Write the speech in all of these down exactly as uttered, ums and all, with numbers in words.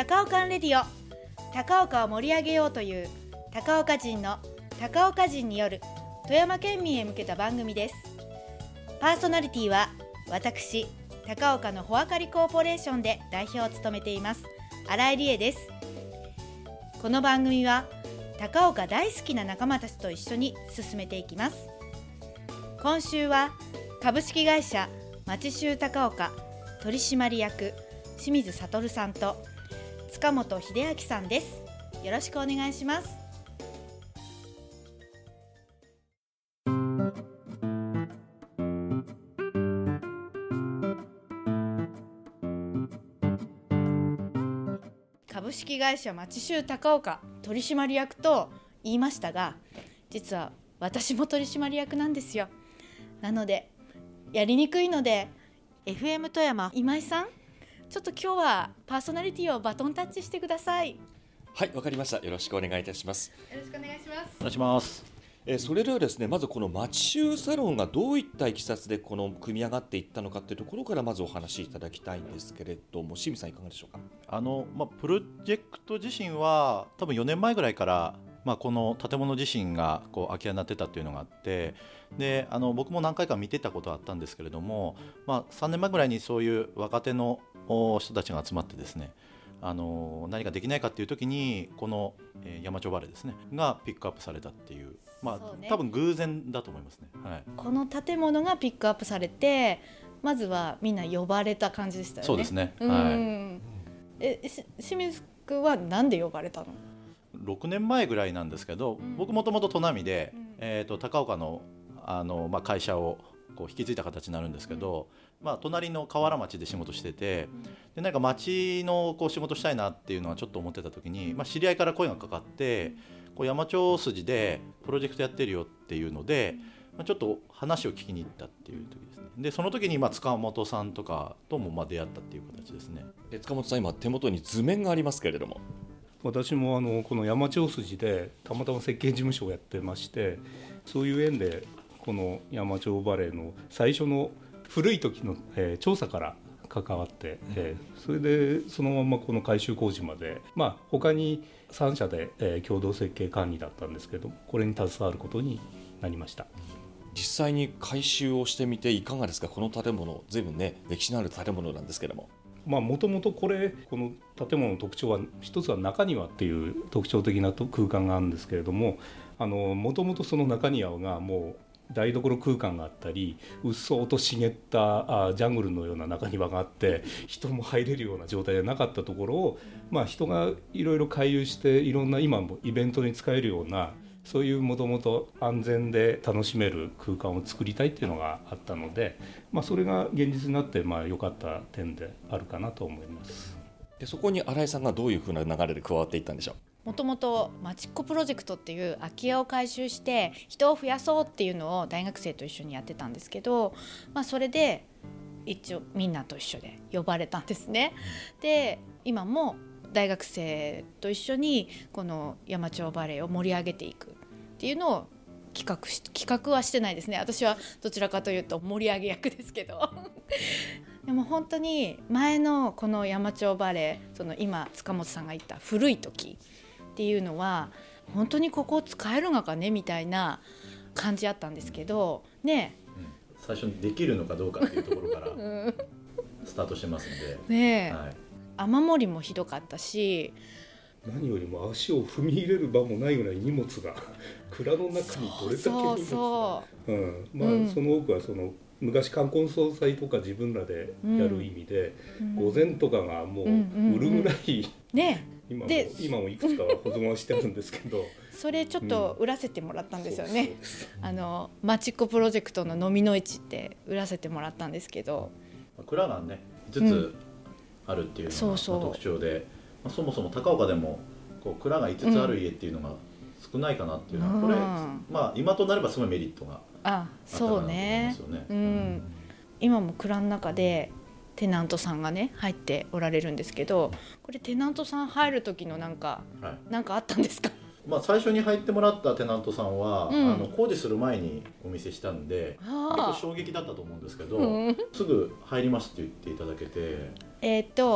高岡レディオ。高岡を盛り上げようという高岡人の高岡人による富山県民へ向けた番組です。パーソナリティは私、高岡のホアカリコーポレーションで代表を務めています新井理恵です。この番組は高岡大好きな仲間たちと一緒に進めていきます。今週は株式会社町衆高岡取締役清水悟さんと塚本秀明さんです。よろしくお願いします。株式会社町衆高岡取締役と言いましたが、実は私も取締役なんですよ。なのでやりにくいので エフエム 富山今井さん、ちょっと今日はパーソナリティをバトンタッチしてください。 はい、わかりました。よろしくお願いいたします。 よろしくお願いします。 お願いします。 えー、それではですね、まずこの町衆サロンがどういったいきさつでこの組み上がっていったのかというところからまずお話しいただきたいんですけれども、清水さんいかがでしょうか。 あの、まあ、プロジェクト自身は多分よねんまえぐらいから、まあ、この建物自身がこう空き家になってたっていうのがあって、であの僕も何回か見てたことはあったんですけれども、まあ、さんねんまえぐらいにそういう若手の人たちが集まってですね、あの何かできないかっていう時にこの、えー、山頂バレーですねがピックアップされたっていう、まあね、多分偶然だと思いますね、はい、 この建物がピックアップされてまずはみんな呼ばれた感じでしたよね。 そうですね、 うん、 はい、 え清水君はなんで呼ばれたの？ ろくねんまえぐらいなんですけど、うん、僕もともと砺波で、うんえー、と高岡の、あの、まあ、会社をこう引き継いだ形になるんですけど、うんまあ、隣の河原町で仕事してて、うん、でなんか町のこう仕事したいなっていうのはちょっと思ってた時に、まあ、知り合いから声がかかってこう山頂筋でプロジェクトやってるよっていうので、まあ、ちょっと話を聞きに行ったっていう時ですね。でその時にまあ塚本さんとかともまあ出会ったっていう形ですね。 で塚本さん、今手元に図面がありますけれども、 私もあのこの山頂筋でたまたま設計事務所をやってまして、そういう縁でこの山頂バレーの最初の古い時の、えー、調査から関わって、えー、それでそのままこの改修工事まで、まあ、他にさん社で、えー、共同設計管理だったんですけど、これに携わることになりました。 実際に改修をしてみていかがですか。この建物随分ね歴史のある建物なんですけども、 もともとこれこの建物の特徴は一つは中庭っていう特徴的な空間があるんですけれども、もともとその中庭がもう台所空間があったり、うっそうと茂ったあジャングルのような中庭があって人も入れるような状態ではなかったところを、まあ、人がいろいろ回遊していろんな今もイベントに使えるような、そういうもともと安全で楽しめる空間を作りたいっていうのがあったので、まあ、それが現実になってまあ良かった点であるかなと思います。 でそこに新井さんがどういうふうな流れで加わっていったんでしょう。 もともとまちっこプロジェクトっていう空き家を改修して人を増やそうっていうのを大学生と一緒にやってたんですけど、まあ、それで一応みんなと一緒で呼ばれたんですね。で今も大学生と一緒にこの山頂バレーを盛り上げていくっていうのを企画し企画はしてないですね。私はどちらかというと盛り上げ役ですけどでも本当に前のこの山頂バレー、その今塚本さんが言った古い時っていうのは本当にここ使えるのかねみたいな感じあったんですけどね、 うん、最初にできるのかどうかっていうところからスタートしてますんでね、はい、雨漏りもひどかったし、 何よりも足を踏み入れる場もないぐらい荷物が蔵の中にどれだけ荷物が、 そうそう、 うんまあうん、その多くはその昔冠婚葬祭とか自分らでやる意味で、うん、御前とかがもう売るぐらい、うんうんうんね、今も今もいくつかは保存はしてあるんですけどそれちょっと売らせてもらったんですよね、うん、あのマチッコプロジェクトの飲みの市って売らせてもらったんですけど、 蔵がねいつつあるっていうのが特徴で、まあ、そもそも高岡でもこう蔵がいつつある家っていうのが少ないかなっていうのは、うん、これ、まあ、今となればすごいメリットがあったかなと思いますよね。 うん、今も蔵の中でテナントさんがね入っておられるんですけど、これテナントさん入る時のなんか、はい、なんかあったんですか？ まあ、最初に入ってもらったテナントさんは、うん、あの工事する前にお見せしたんで結構衝撃だったと思うんですけど、うん、すぐ入りますって言っていただけて、 えー、っと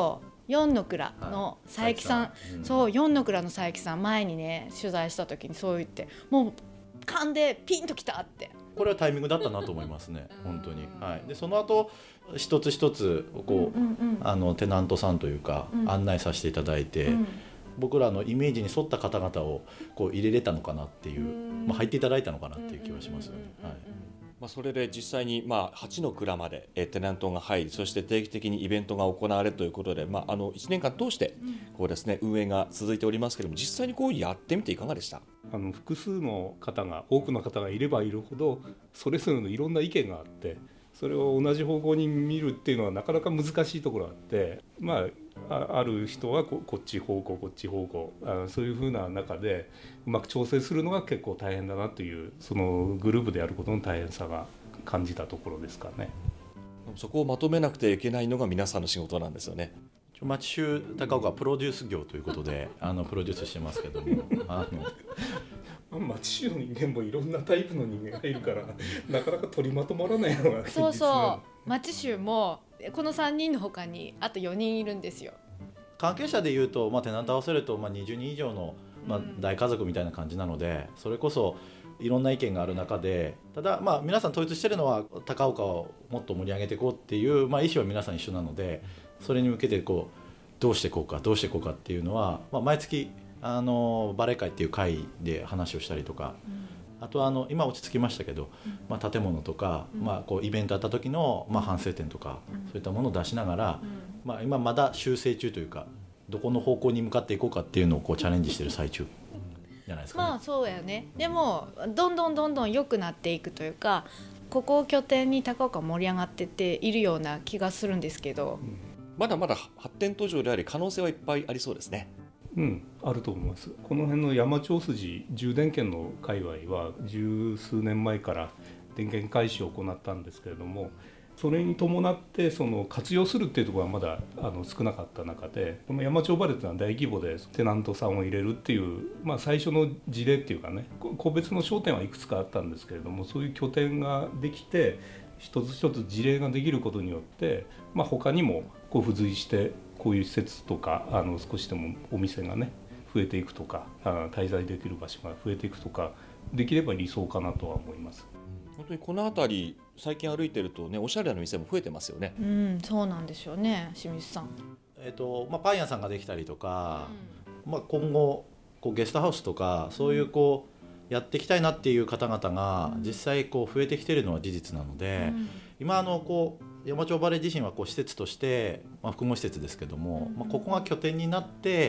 四の蔵の佐伯さん、はい、んそう四の蔵の佐伯さん前にね取材した時にそう言ってもう勘でピンときたって。 これはタイミングだったなと思いますね本当に、はい、でその後一つ一つこう、うんうんうん、あのテナントさんというか、うん、案内させていただいて、うん、僕らのイメージに沿った方々をこう入れれたのかなっていう、まあ、入っていただいたのかなっていう気はしますよね、はい。 まあ、それで実際にまあはちの蔵までテナントが入り、そして定期的にイベントが行われるということで、まあ、あのいちねんかん通してこうですね運営が続いておりますけれども、実際にこうやってみていかがでした？ あの複数の方が多くの方がいればいるほどそれぞれのいろんな意見があって、それを同じ方向に見るっていうのはなかなか難しいところがあって、まあ、あ, ある人は こ, こっち方向こっち方向あそういう風な中でうまく調整するのが結構大変だなという、そのグループでやることの大変さが感じたところですかね。 そこをまとめなくてはいけないのが皆さんの仕事なんですよね。 町州高岡はプロデュース業ということであのプロデュースしてますけどもあの町州の人間もいろんなタイプの人間がいるからなかなか取りまとまらないのが現実なの。そうそう町州もこのさんにんの他にあとよにんいるんですよ。 関係者でいうと、まあ、テナント合わせると、まあ、にじゅうにん以上の、まあ、大家族みたいな感じなので、それこそいろんな意見がある中で、ただ、まあ、皆さん統一してるのは高岡をもっと盛り上げていこうっていう、まあ、意思は皆さん一緒なので、それに向けてこうどうしていこうかどうしていこうかっていうのは、まあ、毎月あのバレー会っていう会で話をしたりとか、あとはあの今落ち着きましたけど、まあ、建物とか、まあ、こうイベントあった時のまあ反省点とか、そういったものを出しながら、まあ、今まだ修正中というか、どこの方向に向かっていこうかっていうのをこうチャレンジしている最中じゃないですかね。 まあそうやね。でもどんどんどんどん良くなっていくというか、ここを拠点に高岡盛り上がってっているような気がするんですけど、うん、 まだまだ発展途上であり可能性はいっぱいありそうですね。 うん、あると思います。この辺の山頂筋充電圏の界隈は十数年前から電源開始を行ったんですけれども、それに伴ってその活用するっていうところはまだあの少なかった中で、この山頂バレーというのは大規模でテナントさんを入れるっていう、まあ、最初の事例っていうかね、個別の商店はいくつかあったんですけれども、そういう拠点ができて一つ一つ事例ができることによって、まあ、他にもこう付随してこういう施設とかあの少しでもお店がね増えていくとか、あ滞在できる場所が増えていくとかできれば理想かなとは思います。 本当にこの辺り最近歩いてるとね、おしゃれな店も増えてますよね。 うん、そうなんでしょうね、清水さん。 えっとまあ、パン屋さんができたりとか、うんまあ、今後こうゲストハウスとかそういうこうやっていきたいなっていう方々が実際こう増えてきているのは事実なので、うん、今あのこう山頂バレー自身はこう施設として、まあ、複合施設ですけども、うんまあ、ここが拠点になって、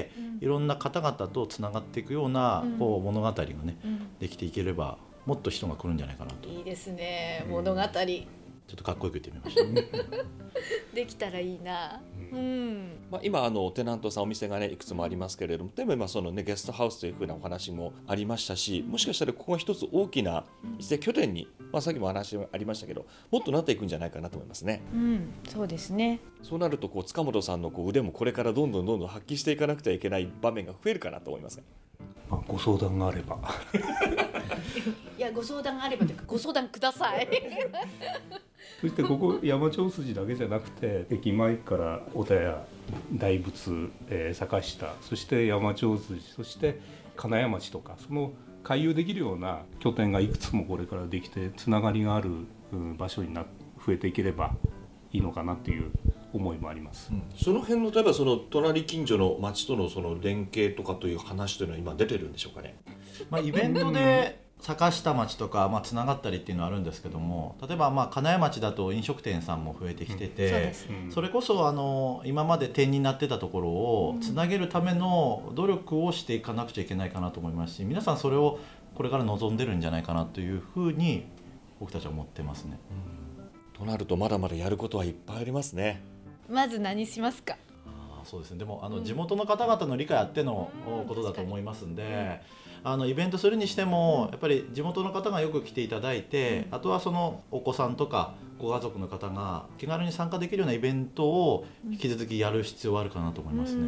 うん、いろんな方々とつながっていくような、うん、こう物語がね、うん、できていければもっと人が来るんじゃないかなと。 いいですね、物語、うん、ちょっとかっこよく言ってみましたできたらいいな、うんうんまあ、今あのテナントさんお店がねいくつもありますけれども、でも今その、ね、ゲストハウスというふうなお話もありましたし、もしかしたらここが一つ大きな一斉拠点に、まあ、さっきも話ありましたけどもっとなっていくんじゃないかなと思いますね、 うん、そうですね。 そうなるとこう塚本さんのこう腕もこれからどんどんどんどん発揮していかなくてはいけない場面が増えるかなと思いますが、 まあ、ご相談があればいやご相談があればというかご相談くださいそしてここ山頂筋だけじゃなくて、駅前から小田屋、大仏、えー、坂下、そして山頂筋、そして金谷町とか、その回遊できるような拠点がいくつもこれからできてつながりがある場所にな増えていければいいのかなという思いもあります、うん、 その辺の例えばその隣近所の町とのその連携とかという話というのは今出てるんでしょうかね。 まあ、イベントで坂下町とかまあつながったりっていうのはあるんですけども、例えばまあ金谷町だと飲食店さんも増えてきてて、うん そ, それこそあの今まで点になってたところをつなげるための努力をしていかなくちゃいけないかなと思いますし、皆さんそれをこれから望んでるんじゃないかなというふうに僕たちは思ってますね、 うん、となるとまだまだやることはいっぱいありますね。 まず何しますか。 あそうですね、でもあの地元の方々の理解あってのことだと思いますんで、あのイベントするにしてもやっぱり地元の方がよく来ていただいて、あとはそのお子さんとかご家族の方が気軽に参加できるようなイベントを引き続きやる必要はあるかなと思いますね。うん、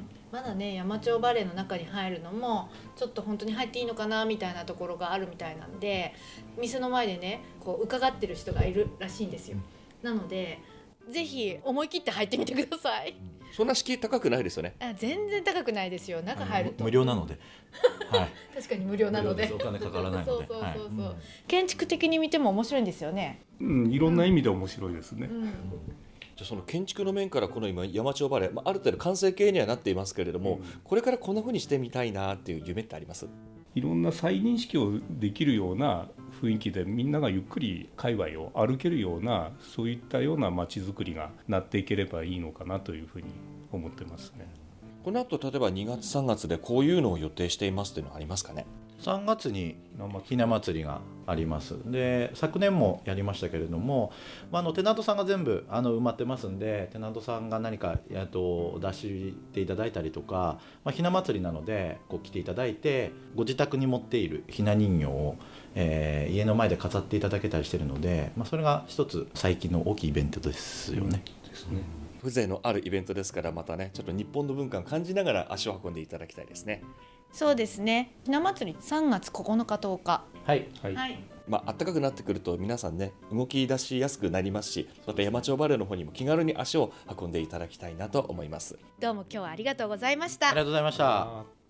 まだね山頂バレーの中に入るのもちょっと本当に入っていいのかなみたいなところがあるみたいなんで、店の前でねこう伺ってる人がいるらしいんですよ。なのでぜひ思い切って入ってみてください。 そんな敷居高くないですよね。 あ全然高くないですよ。中入ると無料なので、はい、 確かに無料なので無料です。お金かからないのでそうそうそうそう、 はい、 建築的に見ても面白いんですよね。 うん、いろんな意味で面白いですね、 うん、 じゃあその建築の面からこの今山頂バレー、まあ、ある程度完成形にはなっていますけれども、うん、これからこんな風にしてみたいなっていう夢ってあります？ いろんな再認識をできるような雰囲気でみんながゆっくり界隈を歩けるようなそういったような街づくりがなっていければいいのかなというふうに思ってますね。 この後例えばにがつさんがつでこういうのを予定していますというのはありますかね？ さんがつにひな祭りがあります。で昨年もやりましたけれども、まあ、あのテナントさんが全部あの埋まってますんで、テナントさんが何かやと出していただいたりとか、まあ、ひな祭りなのでこう来ていただいてご自宅に持っているひな人形を、えー、家の前で飾っていただけたりしているので、まあ、それが一つ最近の大きいイベントですよね。 うん、ですね。 風情のあるイベントですから、またねちょっと日本の文化を感じながら足を運んでいただきたいですね。 そうですね。ひな祭りさんがつここのかとおか、 はいはい、 はいまあ暖かくなってくると皆さんね動き出しやすくなりますし、また山頂バレーの方にも気軽に足を運んでいただきたいなと思います。 どうも今日はありがとうございました。 ありがとうございました。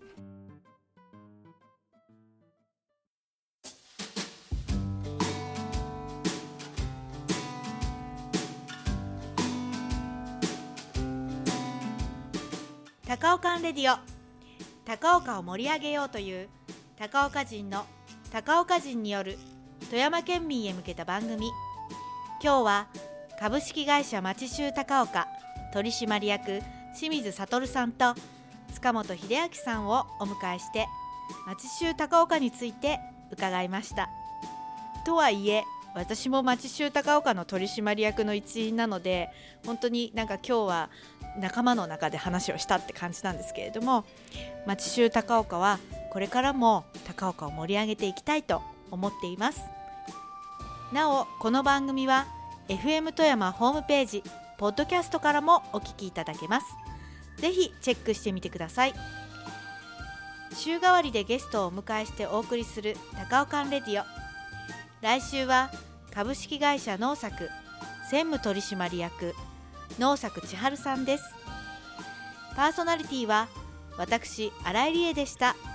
高岡レディオ、高岡を盛り上げようという高岡人の高岡人による富山県民へ向けた番組。今日は株式会社町衆高岡取締役清水悟さんと塚本秀明さんをお迎えして町衆高岡について伺いました。とはいえ私も町衆高岡の取締役の一員なので、本当になんか今日は仲間の中で話をしたって感じなんですけれども、町衆高岡はこれからも高岡を盛り上げていきたいと思っています。なおこの番組は エフエム 富山ホームページポッドキャストからもお聞きいただけます。ぜひチェックしてみてください。週替わりでゲストをお迎えしてお送りする高岡レディオ。来週は株式会社農作専務取締役農作千春さんです。パーソナリティは私新井理恵でした。